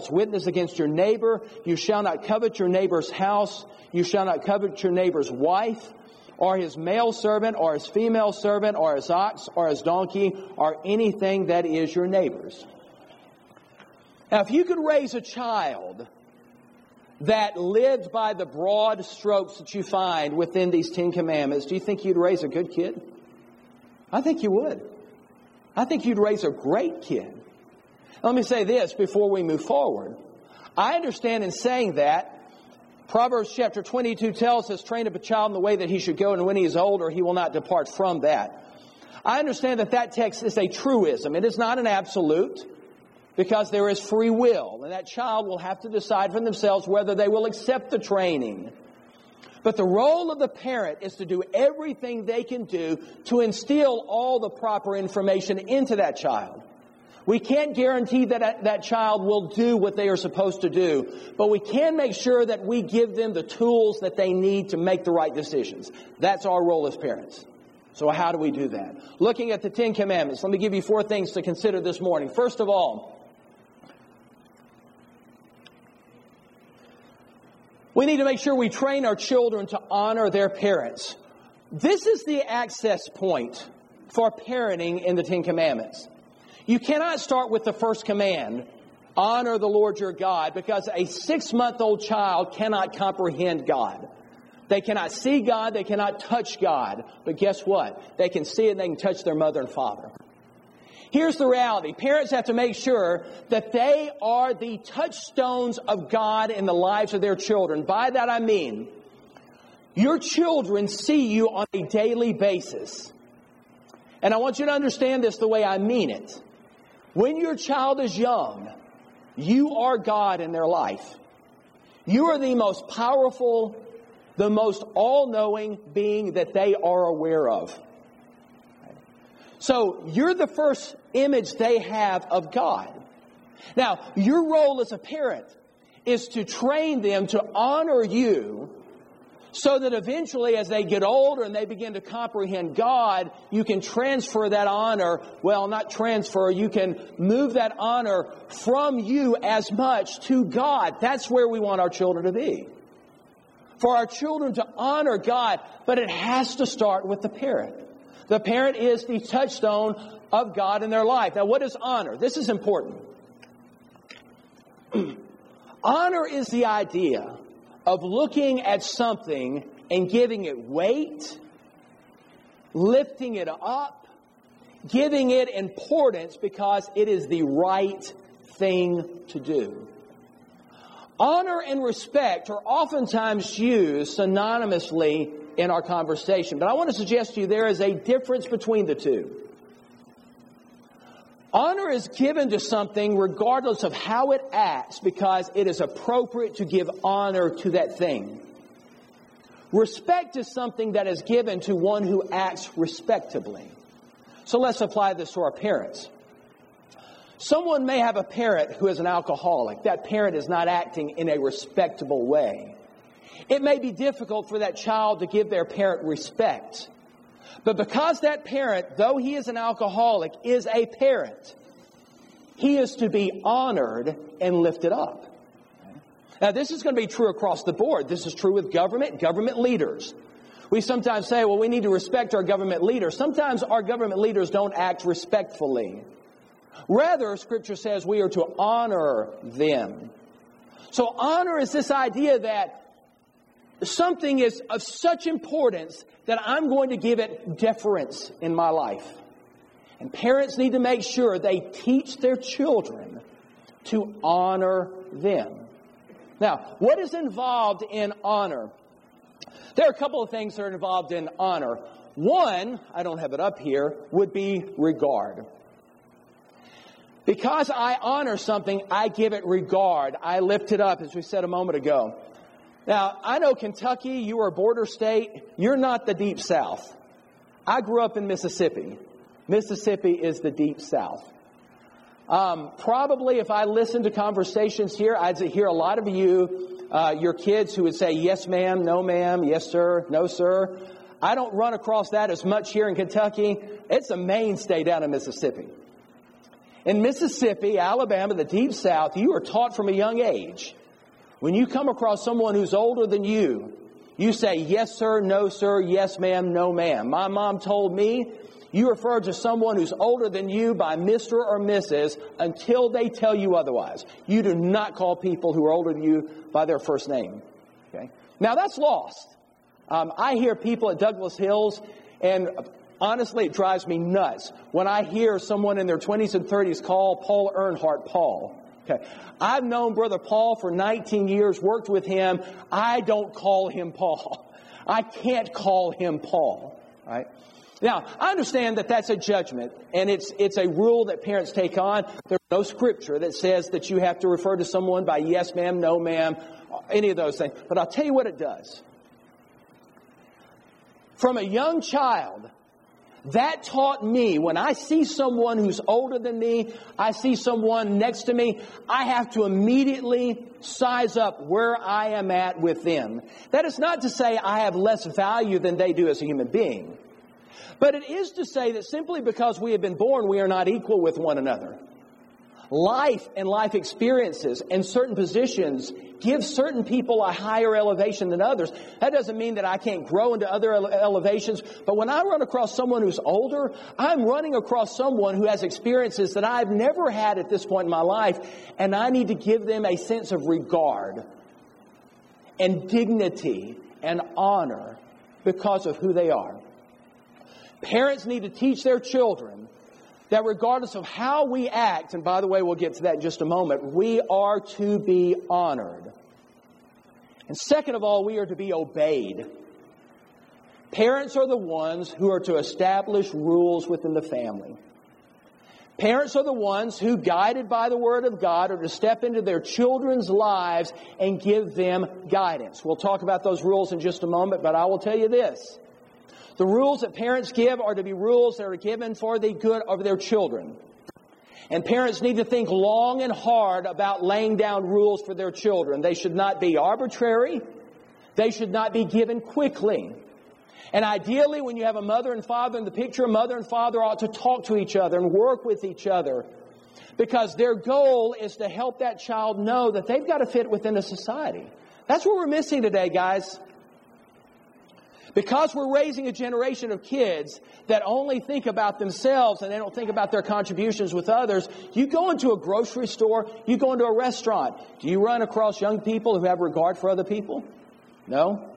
false witness against your neighbor. You shall not covet your neighbor's house. You shall not covet your neighbor's wife, or his male servant, or his female servant, or his ox, or his donkey, or anything that is your neighbor's. Now, if you could raise a child that lived by the broad strokes that you find within these 10 commandments, do you think you'd raise a good kid? I think you would. I think you'd raise a great kid. Let me say this before we move forward. I understand in saying that, Proverbs chapter 22 tells us, train up a child in the way that he should go, and when he is older, he will not depart from that. I understand that that text is a truism. It is not an absolute, because there is free will, and that child will have to decide for themselves whether they will accept the training. But the role of the parent is to do everything they can do to instill all the proper information into that child. We can't guarantee that that child will do what they are supposed to do, but we can make sure that we give them the tools that they need to make the right decisions. That's our role as parents. So how do we do that? Looking at the 10 commandments, let me give you 4 things to consider this morning. First of all, we need to make sure we train our children to honor their parents. This is the access point for parenting in the 10 commandments. You cannot start with the first command, honor the Lord your God, because a 6-month-old child cannot comprehend God. They cannot see God, they cannot touch God. But guess what? They can see and they can touch their mother and father. Here's the reality. Parents have to make sure that they are the touchstones of God in the lives of their children. By that I mean, your children see you on a daily basis. And I want you to understand this the way I mean it. When your child is young, you are God in their life. You are the most powerful, the most all-knowing being that they are aware of. So you're the first image they have of God. Now, your role as a parent is to train them to honor you so that eventually as they get older and they begin to comprehend God, you can transfer that honor. Well, not transfer. You can move that honor from you as much to God. That's where we want our children to be. For our children to honor God, but it has to start with the parent. The parent is the touchstone of God in their life. Now, what is honor? This is important. Honor is the idea of looking at something and giving it weight, lifting it up, giving it importance because it is the right thing to do. Honor and respect are oftentimes used synonymously in our conversation, but I want to suggest to you there is a difference between the two. Honor is given to something regardless of how it acts because it is appropriate to give honor to that thing. Respect is something that is given to one who acts respectably. So let's apply this to our parents. Someone may have a parent who is an alcoholic. That parent is not acting in a respectable way. It may be difficult for that child to give their parent respect. But because that parent, though he is an alcoholic, is a parent, he is to be honored and lifted up. Now, this is going to be true across the board. This is true with government leaders. We sometimes say, well, we need to respect our government leaders. Sometimes our government leaders don't act respectfully. Rather, Scripture says we are to honor them. So honor is this idea that something is of such importance that I'm going to give it deference in my life. And parents need to make sure they teach their children to honor them. Now, what is involved in honor? There are a couple of things that are involved in honor. One, I don't have it up here, would be regard. Because I honor something, I give it regard. I lift it up, as we said a moment ago. Now, I know Kentucky, you are a border state. You're not the Deep South. I grew up in Mississippi. Mississippi is the Deep South. Probably if I listened to conversations here, I'd hear a lot of you, your kids who would say, yes, ma'am, no, ma'am, yes, sir, no, sir. I don't run across that as much here in Kentucky. It's a mainstay down in Mississippi. In Mississippi, Alabama, the Deep South, you are taught from a young age. When you come across someone who's older than you, you say, yes, sir, no, sir, yes, ma'am, no, ma'am. My mom told me you refer to someone who's older than you by Mr. or Mrs. until they tell you otherwise. You do not call people who are older than you by their first name. Okay? Now, that's lost. I hear people at Douglas Hills, and honestly, it drives me nuts when I hear someone in their 20s and 30s call Paul Earnhardt Paul. Okay. I've known Brother Paul for 19 years, worked with him. I don't call him Paul. I can't call him Paul. Right? Now, I understand that that's a judgment, and it's a rule that parents take on. There's no scripture that says that you have to refer to someone by yes, ma'am, no, ma'am, any of those things. But I'll tell you what it does. From a young child, that taught me, when I see someone who's older than me, I see someone next to me, I have to immediately size up where I am at with them. That is not to say I have less value than they do as a human being. But it is to say that simply because we have been born, we are not equal with one another. Life and life experiences and certain positions give certain people a higher elevation than others. That doesn't mean that I can't grow into other elevations. But when I run across someone who's older, I'm running across someone who has experiences that I've never had at this point in my life. And I need to give them a sense of regard and dignity and honor because of who they are. Parents need to teach their children that regardless of how we act, and by the way, we'll get to that in just a moment, we are to be honored. And second of all, we are to be obeyed. Parents are the ones who are to establish rules within the family. Parents are the ones who, guided by the Word of God, are to step into their children's lives and give them guidance. We'll talk about those rules in just a moment, but I will tell you this. The rules that parents give are to be rules that are given for the good of their children. And parents need to think long and hard about laying down rules for their children. They should not be arbitrary. They should not be given quickly. And ideally, when you have a mother and father in the picture, mother and father ought to talk to each other and work with each other. Because their goal is to help that child know that they've got to fit within a society. That's what we're missing today, guys. Because we're raising a generation of kids that only think about themselves and they don't think about their contributions with others, you go into a grocery store, you go into a restaurant. Do you run across young people who have regard for other people? No.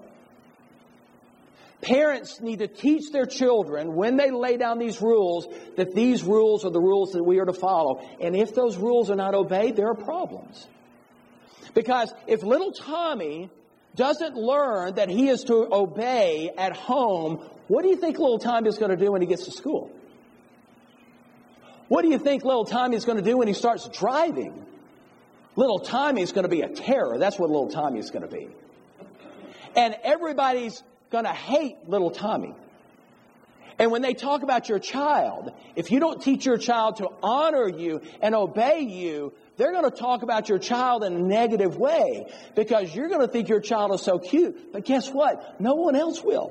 Parents need to teach their children when they lay down these rules that these rules are the rules that we are to follow. And if those rules are not obeyed, there are problems. Because if little Tommy doesn't learn that he is to obey at home, what do you think little Tommy is going to do when he gets to school? What do you think little Tommy is going to do when he starts driving? Little Tommy is going to be a terror. That's what little Tommy is going to be. And everybody's going to hate little Tommy. And when they talk about your child, if you don't teach your child to honor you and obey you, they're going to talk about your child in a negative way because you're going to think your child is so cute. But guess what? No one else will.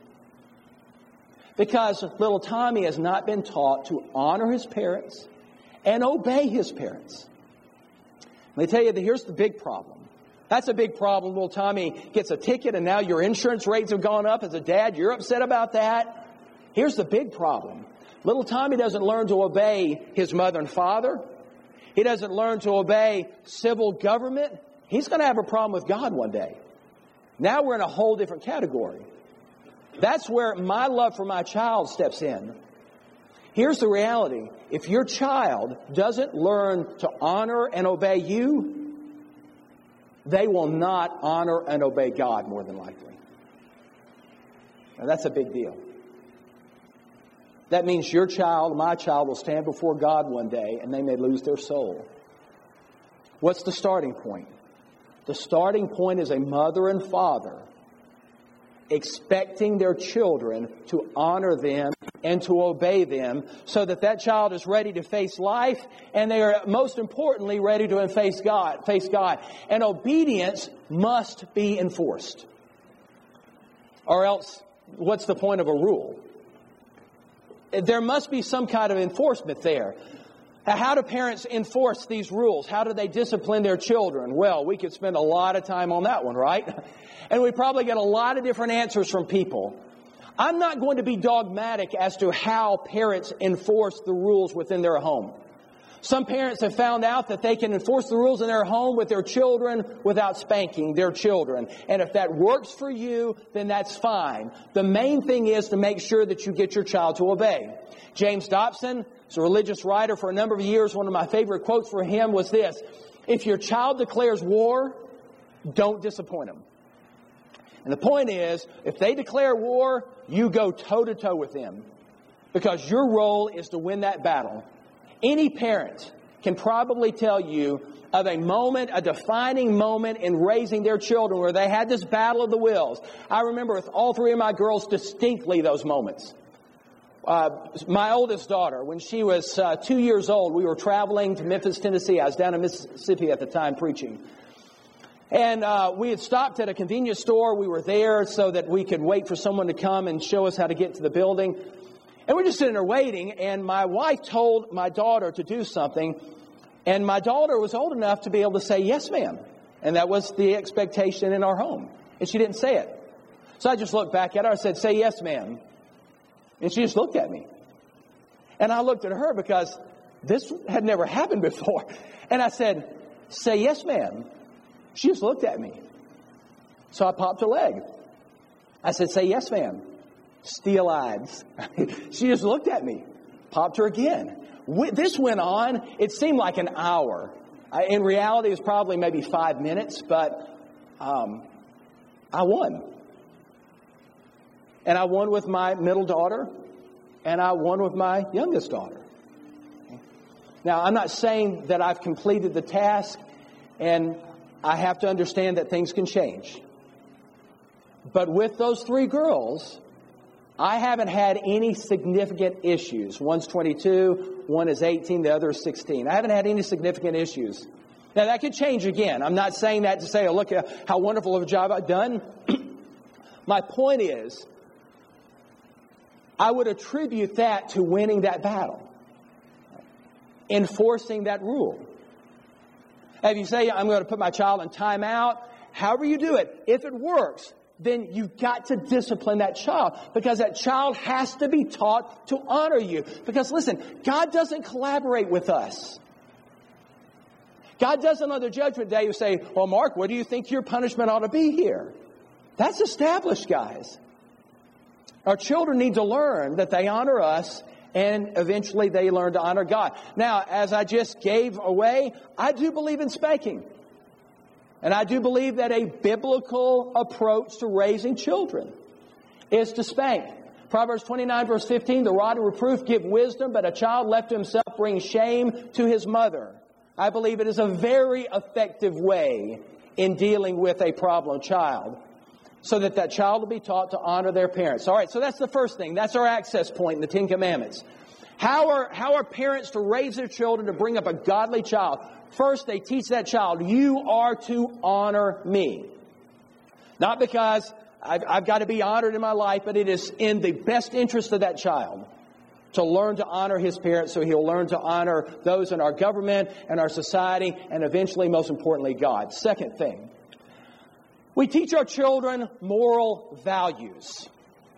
Because little Tommy has not been taught to honor his parents and obey his parents. Let me tell you, here's the big problem. That's a big problem. Little Tommy gets a ticket and now your insurance rates have gone up. As a dad, you're upset about that. Here's the big problem. Little Tommy doesn't learn to obey his mother and father. He doesn't learn to obey civil government. He's going to have a problem with God one day. Now we're in a whole different category. That's where my love for my child steps in. Here's the reality. If your child doesn't learn to honor and obey you, they will not honor and obey God more than likely. Now that's a big deal. That means your child, my child, will stand before God one day and they may lose their soul. What's the starting point? The starting point is a mother and father expecting their children to honor them and to obey them so that that child is ready to face life and they are, most importantly, ready to face God. And obedience must be enforced. Or else, what's the point of a rule? There must be some kind of enforcement there. How do parents enforce these rules? How do they discipline their children? Well, we could spend a lot of time on that one, right? And we probably get a lot of different answers from people. I'm not going to be dogmatic as to how parents enforce the rules within their home. Some parents have found out that they can enforce the rules in their home with their children without spanking their children. And if that works for you, then that's fine. The main thing is to make sure that you get your child to obey. James Dobson is a religious writer for a number of years. One of my favorite quotes for him was this: if your child declares war, don't disappoint them. And the point is, if they declare war, you go toe-to-toe with them, because your role is to win that battle. Any parent can probably tell you of a moment, a defining moment in raising their children where they had this battle of the wills. I remember with all three of my girls distinctly those moments. My oldest daughter, when she was 2 years old, we were traveling to Memphis, Tennessee. I was down in Mississippi at the time preaching. And we had stopped at a convenience store. We were there so that we could wait for someone to come and show us how to get to the building. And we're just sitting there waiting, and my wife told my daughter to do something, and my daughter was old enough to be able to say, "Yes, ma'am." And that was the expectation in our home. And she didn't say it. So I just looked back at her and said, "Say yes, ma'am." And she just looked at me. And I looked at her because this had never happened before. And I said, "Say yes, ma'am." She just looked at me. So I popped her leg. I said, "Say yes, ma'am." Steel-eyed. She just looked at me. Popped her again. This went on. It seemed like an hour. In reality, it was probably maybe 5 minutes, but I won. And I won with my middle daughter, and I won with my youngest daughter. Now, I'm not saying that I've completed the task, and I have to understand that things can change. But with those three girls, I haven't had any significant issues. One's 22, one is 18, the other is 16. I haven't had any significant issues. Now, that could change again. I'm not saying that to say, "Oh, look at how wonderful of a job I've done." My point is, I would attribute that to winning that battle, enforcing that rule. If you say, "I'm going to put my child in timeout," however you do it, if it works, then you've got to discipline that child, because that child has to be taught to honor you. Because listen, God doesn't collaborate with us. God doesn't on the judgment day say, "Well, Mark, what do you think your punishment ought to be here?" That's established, guys. Our children need to learn that they honor us, and eventually they learn to honor God. Now, as I just gave away, I do believe in spanking. And I do believe that a biblical approach to raising children is to spank. Proverbs 29, verse 15, "The rod of reproof give wisdom, but a child left to himself brings shame to his mother." I believe it is a very effective way in dealing with a problem child, so that that child will be taught to honor their parents. All right, so that's the first thing. That's our access point in the Ten Commandments. How are parents to raise their children to bring up a godly child? First, they teach that child, "You are to honor me." Not because I've got to be honored in my life, but it is in the best interest of that child to learn to honor his parents, so he'll learn to honor those in our government and our society, and eventually, most importantly, God. Second thing, we teach our children moral values.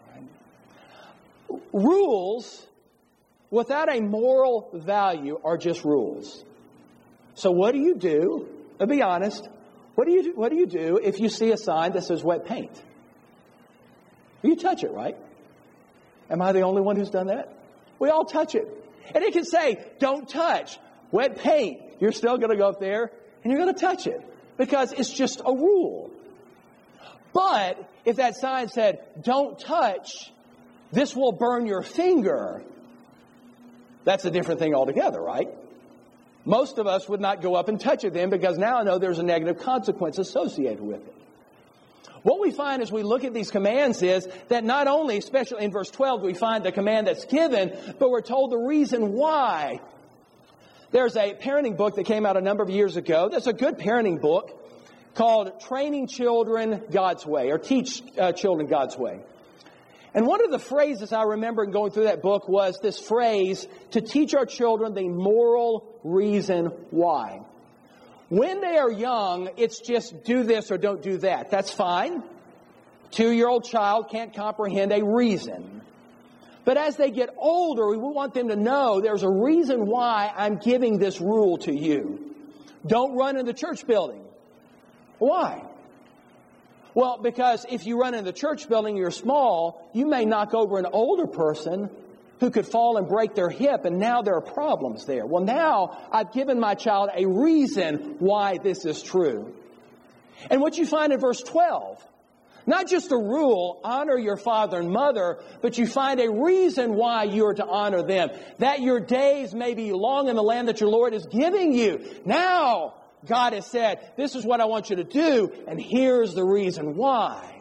Rules without a moral value are just rules. So what do you do? Be honest. What do you do if you see a sign that says wet paint? You touch it, right? Am I the only one who's done that? We all touch it. And it can say, "Don't touch wet paint." You're still going to go up there and you're going to touch it, because it's just a rule. But if that sign said, "Don't touch, this will burn your finger," that's a different thing altogether, right? Most of us would not go up and touch it then, because now I know there's a negative consequence associated with it. What we find as we look at these commands is that not only, especially in verse 12, we find the command that's given, but we're told the reason why. There's a parenting book that came out a number of years ago. That's a good parenting book called Training Children God's Way, or Teach Children God's Way. And one of the phrases I remember in going through that book was this phrase, to teach our children the moral reason why. When they are young, it's just do this or don't do that. That's fine. 2-year-old child can't comprehend a reason. But as they get older, we want them to know there's a reason why I'm giving this rule to you. Don't run in the church building. Why? Well, because if you run in the church building and you're small, you may knock over an older person who could fall and break their hip, and now there are problems there. Well, now I've given my child a reason why this is true. And what you find in verse 12, not just a rule, honor your father and mother, but you find a reason why you are to honor them, that your days may be long in the land that your Lord is giving you. Now, God has said, this is what I want you to do, and here's the reason why.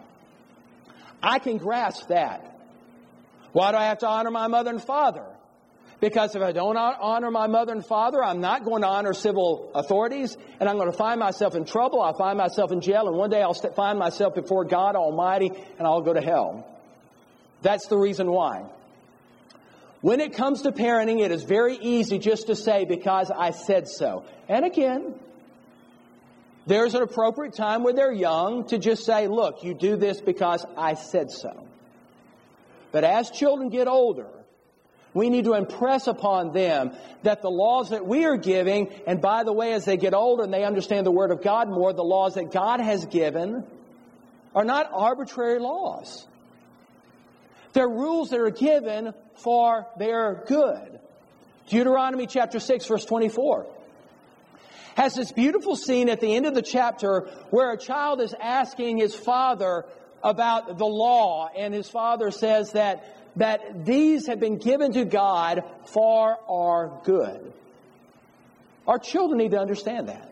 I can grasp that. Why do I have to honor my mother and father? Because if I don't honor my mother and father, I'm not going to honor civil authorities, and I'm going to find myself in trouble. I'll find myself in jail, and one day I'll find myself before God Almighty, and I'll go to hell. That's the reason why. When it comes to parenting, it is very easy just to say, because I said so. And again, there's an appropriate time when they're young to just say, look, you do this because I said so. But as children get older, we need to impress upon them that the laws that we are giving, and by the way, as they get older and they understand the Word of God more, the laws that God has given are not arbitrary laws. They're rules that are given for their good. Deuteronomy chapter 6, verse 24. Has this beautiful scene at the end of the chapter where a child is asking his father about the law, and his father says that these have been given to God for our good. Our children need to understand that.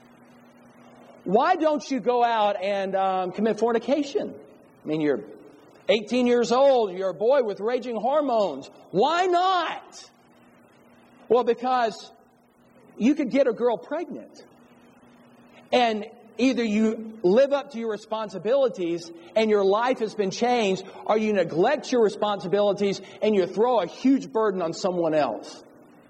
Why don't you go out and commit fornication? I mean, you're 18 years old, you're a boy with raging hormones. Why not? Well, because you could get a girl pregnant. And either you live up to your responsibilities and your life has been changed, or you neglect your responsibilities and you throw a huge burden on someone else.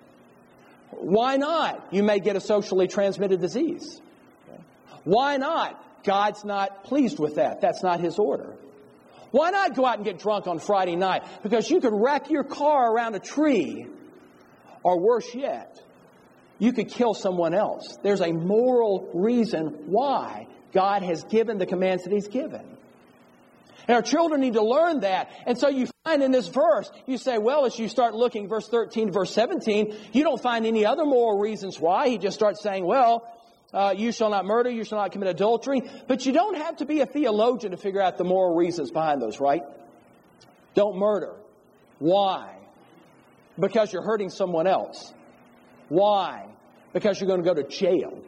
Why not? You may get a socially transmitted disease. Why not? God's not pleased with that. That's not His order. Why not go out and get drunk on Friday night? Because you could wreck your car around a tree. Or worse yet, you could kill someone else. There's a moral reason why God has given the commands that He's given. And our children need to learn that. And so you find in this verse, you say, well, as you start looking, verse 13, verse 17, you don't find any other moral reasons why. He just starts saying, well, you shall not murder, you shall not commit adultery. But you don't have to be a theologian to figure out the moral reasons behind those, right? Don't murder. Why? Because you're hurting someone else. Why? Because you're going to go to jail.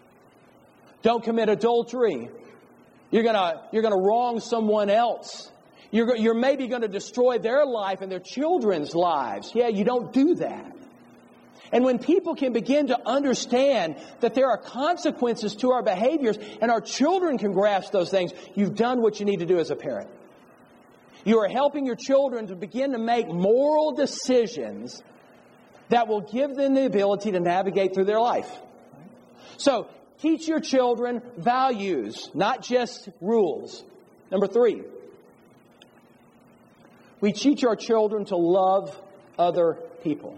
Don't commit adultery. You're going to wrong someone else. You're maybe going to destroy their life and their children's lives. Yeah, you don't do that. And when people can begin to understand that there are consequences to our behaviors and our children can grasp those things, you've done what you need to do as a parent. You are helping your children to begin to make moral decisions that will give them the ability to navigate through their life. So, teach your children values, not just rules. Number 3, we teach our children to love other people.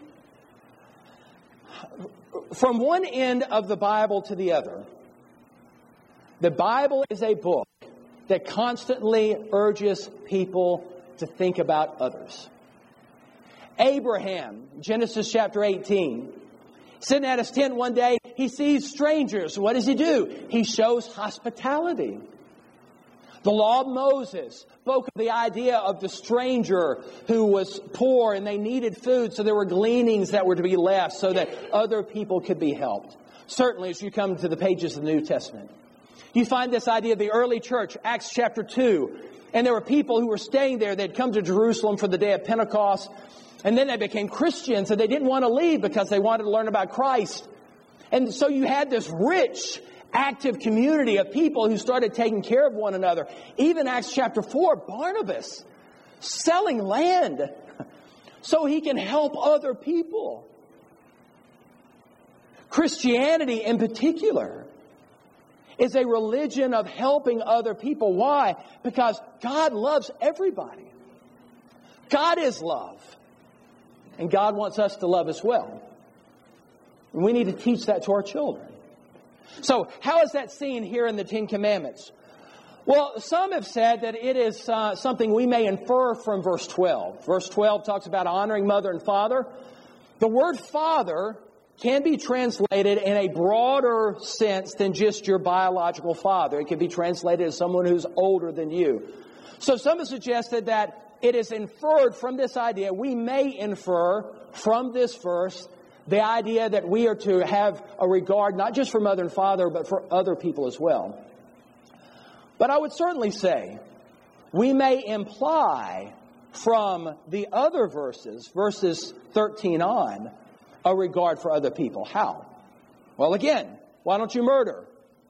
From one end of the Bible to the other, the Bible is a book that constantly urges people to think about others. Abraham, Genesis chapter 18, sitting at his tent one day, he sees strangers. What does he do? He shows hospitality. The law of Moses spoke of the idea of the stranger who was poor and they needed food, so there were gleanings that were to be left so that other people could be helped. Certainly, as you come to the pages of the New Testament, you find this idea of the early church, Acts chapter 2. And there were people who were staying there. They'd come to Jerusalem for the day of Pentecost. And then they became Christians and they didn't want to leave because they wanted to learn about Christ. And so you had this rich, active community of people who started taking care of one another. Even Acts chapter 4, Barnabas selling land so he can help other people. Christianity in particular is a religion of helping other people. Why? Because God loves everybody. God is love. And God wants us to love as well. And we need to teach that to our children. So, how is that seen here in the Ten Commandments? Well, some have said that it is something we may infer from verse 12. Verse 12 talks about honoring mother and father. The word father can be translated in a broader sense than just your biological father. It can be translated as someone who's older than you. So some have suggested that it is inferred from this idea. We may infer from this verse the idea that we are to have a regard not just for mother and father, but for other people as well. But I would certainly say we may imply from the other verses, verses 13 on, a regard for other people. How? Well, again, why don't you murder?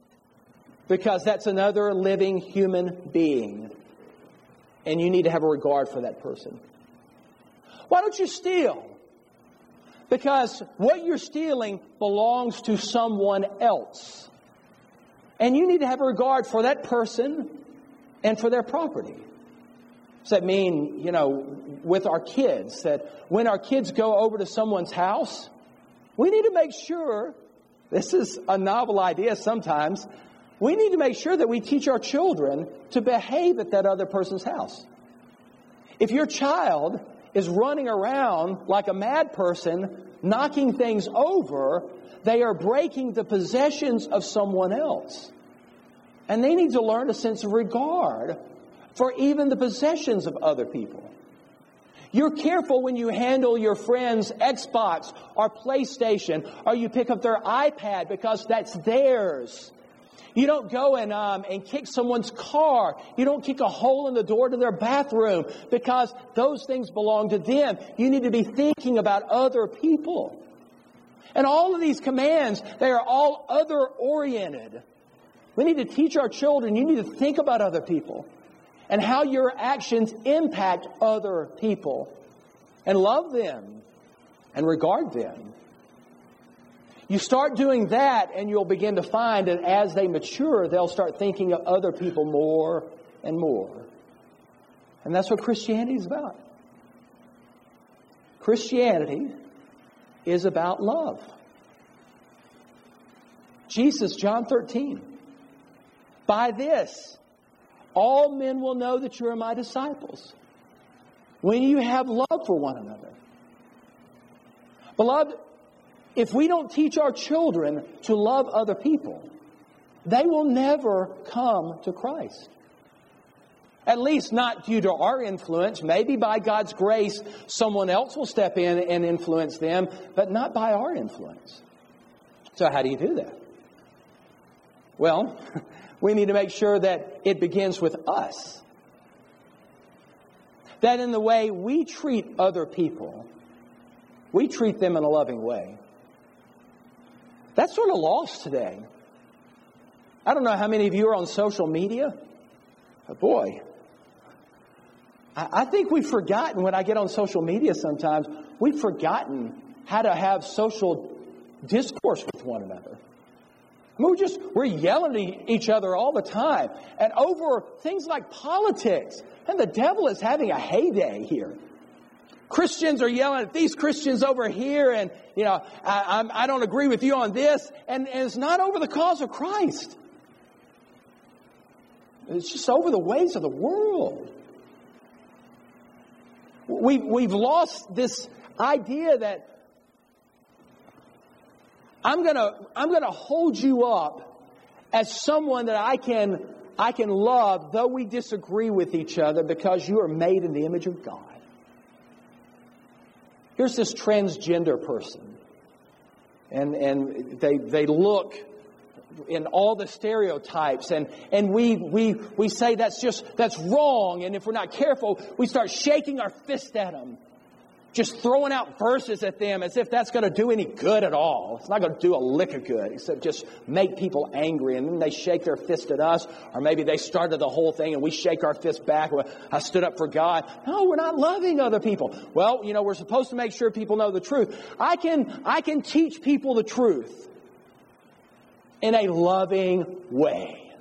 Because that's another living human being. And you need to have a regard for that person. Why don't you steal? Because what you're stealing belongs to someone else. And you need to have a regard for that person and for their property. Does that mean, with our kids, that when our kids go over to someone's house, we need to make sure, this is a novel idea sometimes, we need to make sure that we teach our children to behave at that other person's house. If your child is running around like a mad person, knocking things over, they are breaking the possessions of someone else. And they need to learn a sense of regard for even the possessions of other people. You're careful when you handle your friend's Xbox or PlayStation, or you pick up their iPad because that's theirs. You don't go and kick someone's car. You don't kick a hole in the door to their bathroom because those things belong to them. You need to be thinking about other people. And all of these commands, they are all other-oriented. We need to teach our children, you need to think about other people and how your actions impact other people and love them and regard them. You start doing that and you'll begin to find that as they mature, they'll start thinking of other people more and more. And that's what Christianity is about. Christianity is about love. Jesus, John 13. By this, all men will know that you are my disciples, when you have love for one another. Beloved, if we don't teach our children to love other people, they will never come to Christ. At least not due to our influence. Maybe by God's grace, someone else will step in and influence them, but not by our influence. So how do you do that? Well, we need to make sure that it begins with us. That in the way we treat other people, we treat them in a loving way. That's sort of lost today. I don't know how many of you are on social media, but boy, I think we've forgotten, when I get on social media sometimes, we've forgotten how to have social discourse with one another. I mean, we're yelling at each other all the time, and over things like politics. And the devil is having a heyday here. Christians are yelling at these Christians over here, and I don't agree with you on this, and it's not over the cause of Christ. It's just over the ways of the world. We've lost this idea that I'm gonna hold you up as someone that I can love, though we disagree with each other, because you are made in the image of God. Here's this transgender person, and they look in all the stereotypes, and we say that's wrong, and if we're not careful, we start shaking our fist at them. just throwing out verses at them as if that's going to do any good at all. It's not going to do a lick of good except just make people angry, and then they shake their fist at us, or maybe they started the whole thing and we shake our fist back. I stood up for God. No, we're not loving other people. Well, we're supposed to make sure people know the truth. I can teach people the truth in a loving way.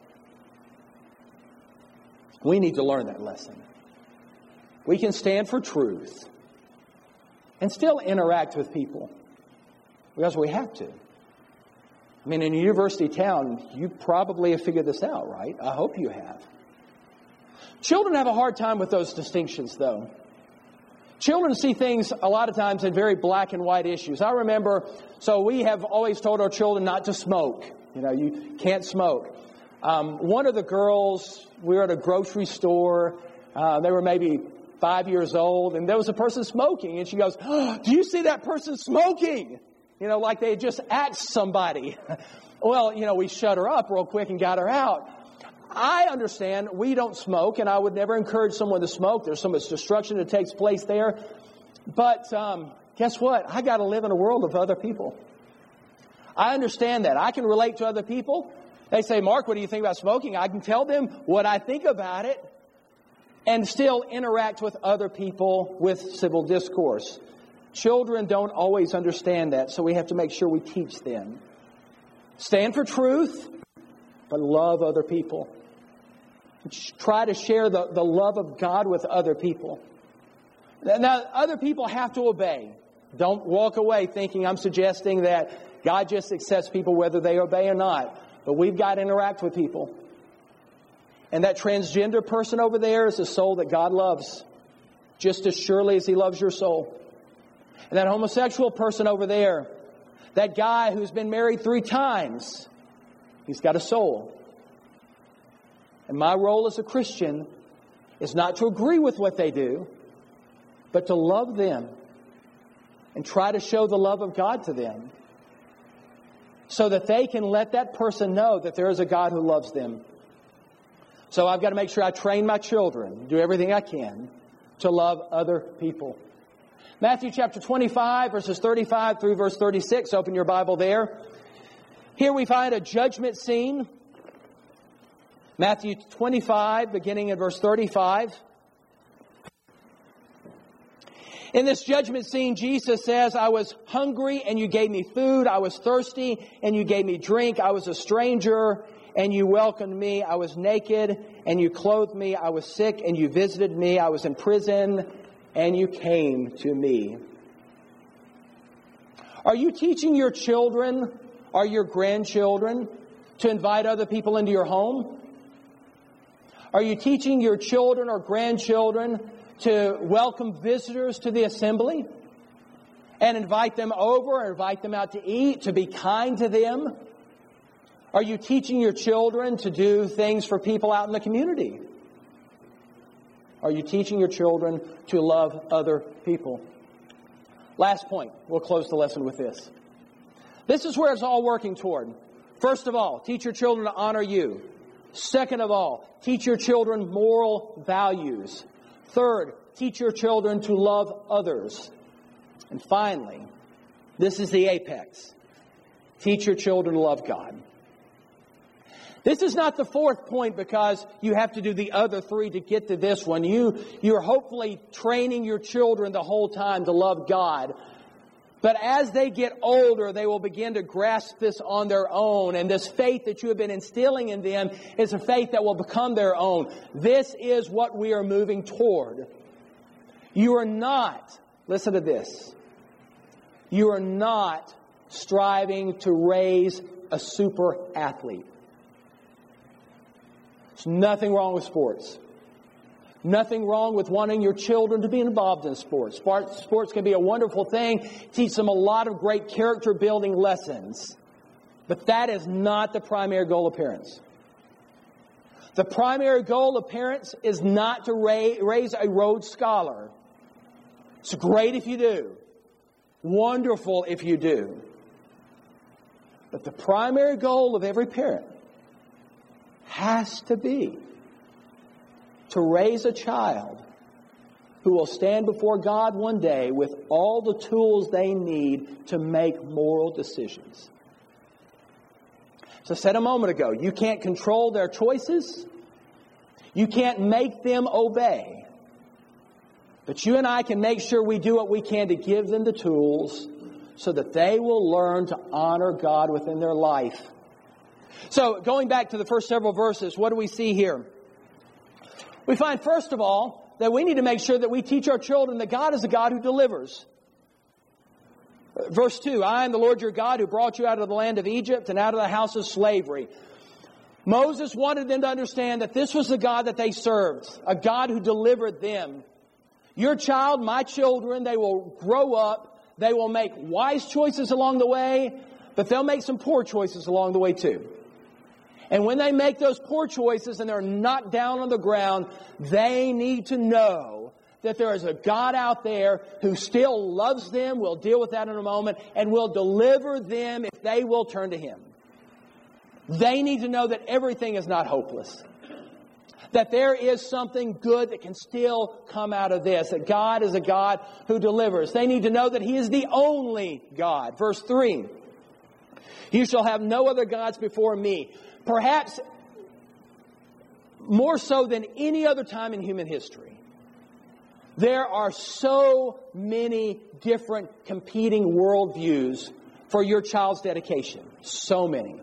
We need to learn that lesson. We can stand for truth and still interact with people, because we have to. I mean, in a university town, you probably have figured this out, right? I hope you have. Children have a hard time with those distinctions, though. Children see things a lot of times in very black and white issues. I remember, so we have always told our children not to smoke. You can't smoke. One of the girls, we were at a grocery store. They were maybe 5 years old, and there was a person smoking, and she goes, "Oh, do you see that person smoking?" Like they had just axed somebody. Well, we shut her up real quick and got her out. I understand we don't smoke, and I would never encourage someone to smoke. There's so much destruction that takes place there. But guess what? I got to live in a world of other people. I understand that. I can relate to other people. They say, "Mark, what do you think about smoking?" I can tell them what I think about it and still interact with other people with civil discourse. Children don't always understand that, so we have to make sure we teach them. Stand for truth, but love other people. Try to share the love of God with other people. Now, other people have to obey. Don't walk away thinking I'm suggesting that God just accepts people whether they obey or not. But we've got to interact with people. And that transgender person over there is a soul that God loves, just as surely as He loves your soul. And that homosexual person over there, that guy who's been married 3 times, he's got a soul. And my role as a Christian is not to agree with what they do, but to love them and try to show the love of God to them, so that they can let that person know that there is a God who loves them. So I've got to make sure I train my children, do everything I can to love other people. Matthew chapter 25, verses 35 through verse 36. Open your Bible there. Here we find a judgment scene. Matthew 25, beginning at verse 35. In this judgment scene, Jesus says, "I was hungry and you gave me food. I was thirsty and you gave me drink. I was a stranger and you welcomed me. I was naked and you clothed me. I was sick and you visited me. I was in prison and you came to me." Are you teaching your children or your grandchildren to invite other people into your home? Are you teaching your children or grandchildren to welcome visitors to the assembly and invite them over or invite them out to eat, to be kind to them? Are you teaching your children to do things for people out in the community? Are you teaching your children to love other people? Last point. We'll close the lesson with this. This is where it's all working toward. First of all, teach your children to honor you. Second of all, teach your children moral values. Third, teach your children to love others. And finally, this is the apex. Teach your children to love God. This is not the fourth point because you have to do the other 3 to get to this one. You're hopefully training your children the whole time to love God. But as they get older, they will begin to grasp this on their own. And this faith that you have been instilling in them is a faith that will become their own. This is what we are moving toward. You are not, listen to this, you are not striving to raise a super athlete. There's nothing wrong with sports. Nothing wrong with wanting your children to be involved in sports. Sports can be a wonderful thing, teach them a lot of great character building lessons. But that is not the primary goal of parents. The primary goal of parents is not to raise a Rhodes Scholar. It's great if you do. Wonderful if you do. But the primary goal of every parent has to be to raise a child who will stand before God one day with all the tools they need to make moral decisions. So I said a moment ago, you can't control their choices. You can't make them obey. But you and I can make sure we do what we can to give them the tools so that they will learn to honor God within their life. So going back to the first several verses, what do we see here? We find, first of all, that we need to make sure that we teach our children that God is a God who delivers. Verse 2, I am the Lord your God who brought you out of the land of Egypt and out of the house of slavery. Moses wanted them to understand that this was the God that they served, a God who delivered them. Your child, my children, they will grow up, they will make wise choices along the way, but they'll make some poor choices along the way too. And when they make those poor choices and they're knocked down on the ground, they need to know that there is a God out there who still loves them, we'll deal with that in a moment, and will deliver them if they will turn to Him. They need to know that everything is not hopeless. That there is something good that can still come out of this. That God is a God who delivers. They need to know that He is the only God. Verse 3, you shall have no other gods before me. Perhaps more so than any other time in human history. There are so many different competing worldviews for your child's dedication. So many.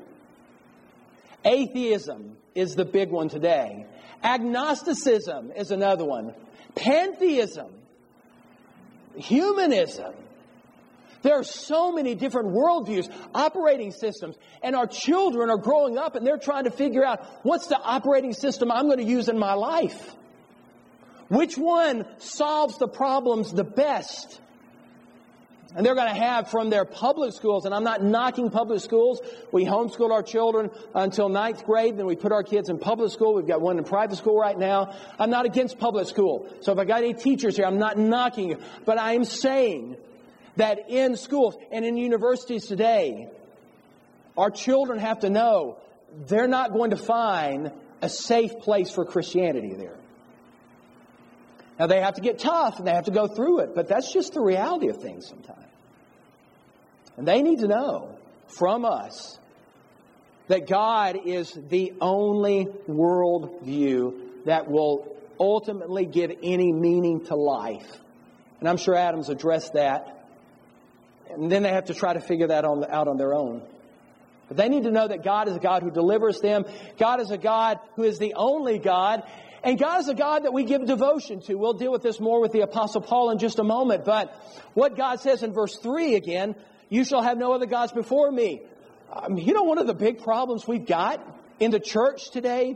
Atheism is the big one today. Agnosticism is another one. Pantheism. Humanism. There are so many different worldviews, operating systems, and our children are growing up and they're trying to figure out what's the operating system I'm going to use in my life. Which one solves the problems the best? And they're going to have from their public schools, and I'm not knocking public schools. We homeschool our children until 9th grade, then we put our kids in public school. We've got one in private school right now. I'm not against public school. So if I got any teachers here, I'm not knocking you. But I am saying that in schools and in universities today, our children have to know they're not going to find a safe place for Christianity there. Now, they have to get tough and they have to go through it, but that's just the reality of things sometimes. And they need to know from us that God is the only worldview that will ultimately give any meaning to life. And I'm sure Adam's addressed that. And then they have to try to figure that out on their own. But they need to know that God is a God who delivers them. God is a God who is the only God. And God is a God that we give devotion to. We'll deal with this more with the Apostle Paul in just a moment. But what God says in verse 3 again, you shall have no other gods before me. You know, one of the big problems we've got in the church today,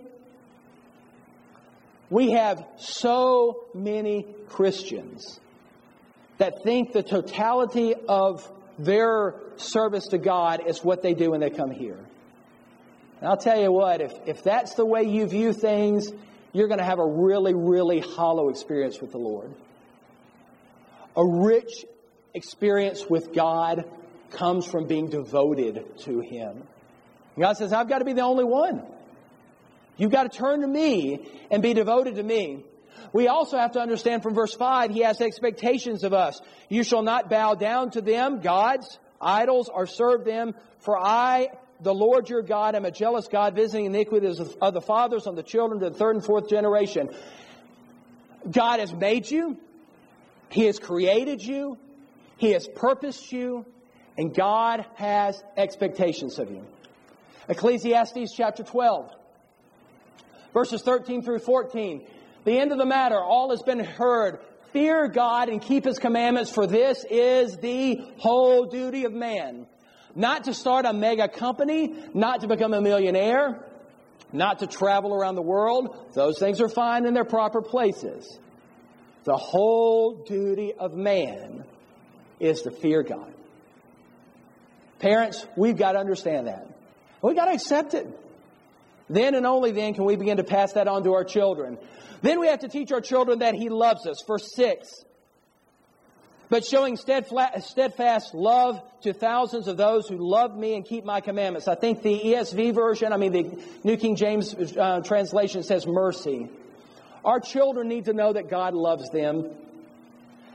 we have so many Christians that think the totality of their service to God is what they do when they come here. And I'll tell you what, if that's the way you view things, you're going to have a really, really hollow experience with the Lord. A rich experience with God comes from being devoted to Him. God says, I've got to be the only one. You've got to turn to me and be devoted to me. We also have to understand from verse 5, He has expectations of us. You shall not bow down to them, gods, idols, or serve them, for I, the Lord your God, am a jealous God, visiting iniquities of the fathers on the children to the third and fourth generation. God has made you. He has created you. He has purposed you. And God has expectations of you. Ecclesiastes chapter 12, verses 13 through 14. The end of the matter, all has been heard. Fear God and keep His commandments, for this is the whole duty of man. Not to start a mega company, not to become a millionaire, not to travel around the world. Those things are fine in their proper places. The whole duty of man is to fear God. Parents, we've got to understand that. We've got to accept it. Then and only then can we begin to pass that on to our children. Then we have to teach our children that He loves us. Verse 6. But showing steadfast love to thousands of those who love me and keep my commandments. I think the ESV version, the New King James translation says mercy. Our children need to know that God loves them.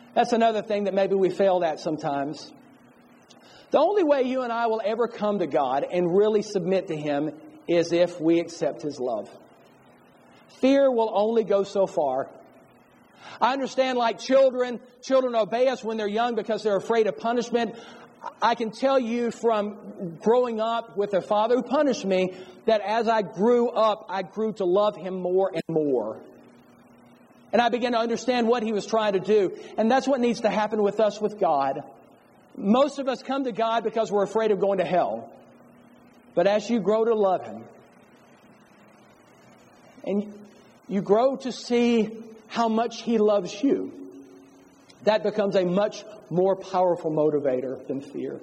That's another thing that maybe we failed at sometimes. The only way you and I will ever come to God and really submit to Him is if we accept His love. Fear will only go so far. I understand, like children obey us when they're young because they're afraid of punishment. I can tell you from growing up with a father who punished me that as I grew up, I grew to love him more and more. And I began to understand what he was trying to do. And that's what needs to happen with us with God. Most of us come to God because we're afraid of going to hell. But as you grow to love Him, and you grow to see how much He loves you, that becomes a much more powerful motivator than fear.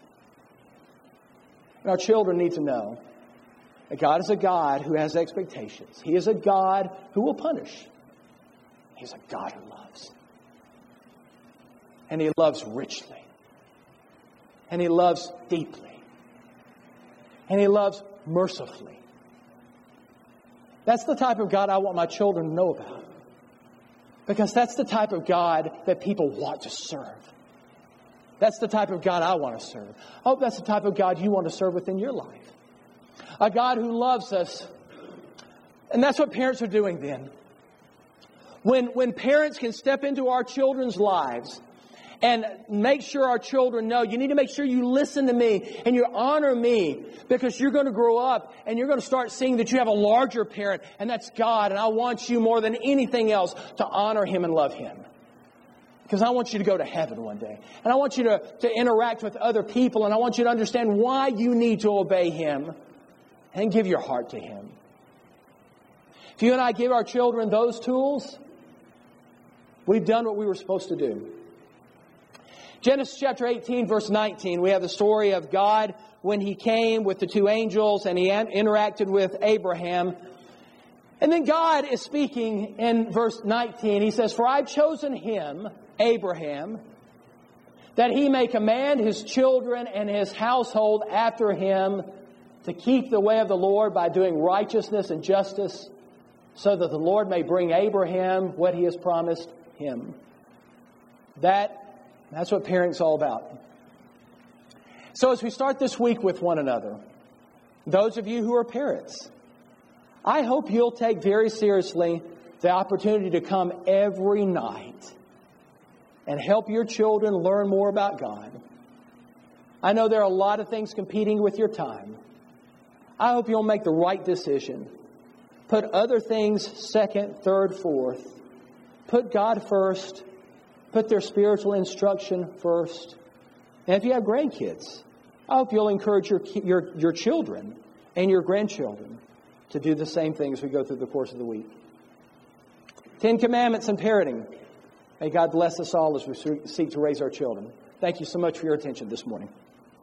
And our children need to know that God is a God who has expectations. He is a God who will punish. He's a God who loves. And He loves richly. And He loves deeply. And He loves mercifully. That's the type of God I want my children to know about. Because that's the type of God that people want to serve. That's the type of God I want to serve. I hope that's the type of God you want to serve within your life. A God who loves us. And that's what parents are doing then. When parents can step into our children's lives and make sure our children know, you need to make sure you listen to me and you honor me, because you're going to grow up and you're going to start seeing that you have a larger parent, and that's God. And I want you more than anything else to honor Him and love Him. Because I want you to go to heaven one day. And I want you to interact with other people. And I want you to understand why you need to obey Him and give your heart to Him. If you and I give our children those tools, we've done what we were supposed to do. Genesis chapter 18, verse 19, we have the story of God when He came with the two angels and He interacted with Abraham. And then God is speaking in verse 19. He says, "For I've chosen him," Abraham, "that he may command his children and his household after him to keep the way of the Lord by doing righteousness and justice, so that the Lord may bring Abraham what He has promised him." That's what parenting's all about. So as we start this week with one another, those of you who are parents, I hope you'll take very seriously the opportunity to come every night and help your children learn more about God. I know there are a lot of things competing with your time. I hope you'll make the right decision. Put other things second, third, fourth. Put God first. Put their spiritual instruction first. And if you have grandkids, I hope you'll encourage your children and your grandchildren to do the same thing as we go through the course of the week. 10 Commandments and parenting. May God bless us all as we seek to raise our children. Thank you so much for your attention this morning.